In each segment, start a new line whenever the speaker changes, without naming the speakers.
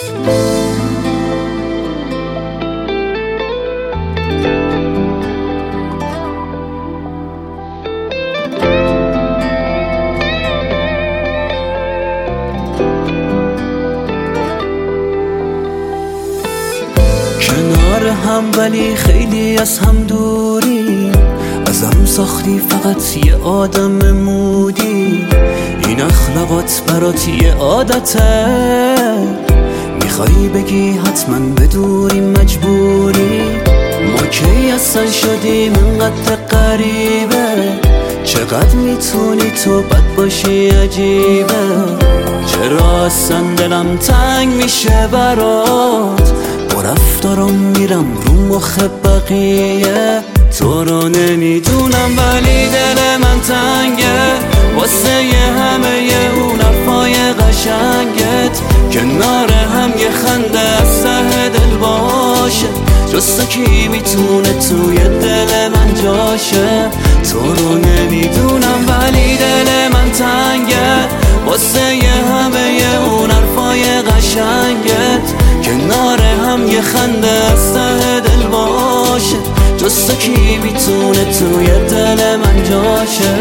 کنار هم ولی خیلی از هم دوری، ازم ساختی فقط یه آدم مودی. این اخلاقات برات یه عادته، میخوای بگی حتما بدوری مجبوری. ما کی اصلا شدیم اینقدر غریبه، چقدر میتونی تو بد باشی عجیبه. چرا اصلا دلم تنگ میشه برات، با رفتارم میرم رو مخ بقیه. تو رو نمیدونم ولی دل من تنگه، واسه همه اون حرفای قشنگت. کنار هم یه خنده از ته دل باشه، جز تو کی میتونه توی دل من جاشه. تو رو نمیدونم ولی دل من تنگه، واسه همه اون حرفای قشنگت. کنار هم یه خنده از ته دل باشه، جز تو کی میتونه توی دل من جاشه.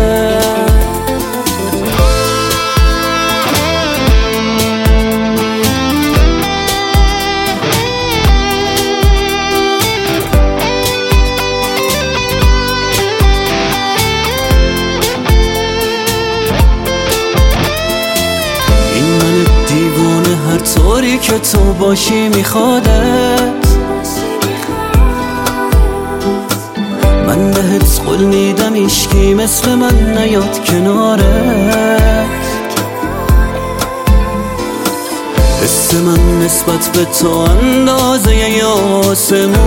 این من دیوونه هر طوری که تو باشی میخوادت، من بهت قول میدم هیچکی مثل من نیاد کنارت. حس من نسبت به تو اندازه ی آسمونه،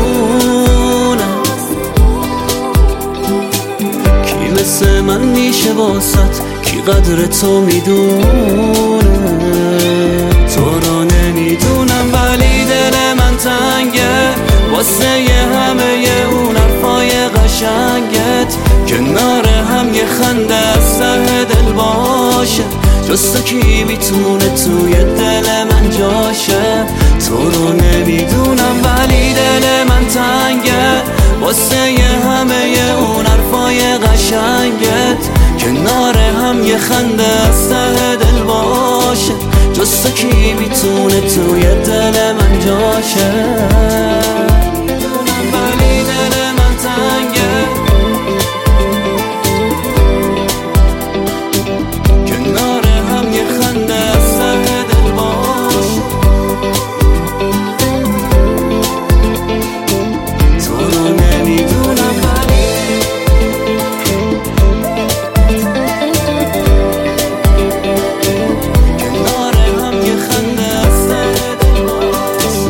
کی مثل من میشه واسط، کی قدر تو میدونه. تو رو نمیدونم ولی دل من تنگه، واسه همه اون حرفای قشنگت. کنار هم یه خنده از ته دل باشه، جز تو کی میتونه توی دل من جاشه. تو رو نمیدونم ولی دل من تنگه، واسه همه اون حرفای قشنگت. کنار هم یه خنده از ته دل باشه، جز تو کی میتونه توی دل من جاشه. ولی دل من تنگه، کنار هم یه خنده از ته دل باشه. تو رو نمیدونم ولی کنار هم یه خنده از ته دل باشه.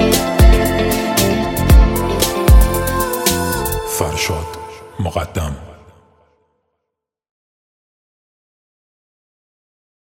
فرشاد مقدم.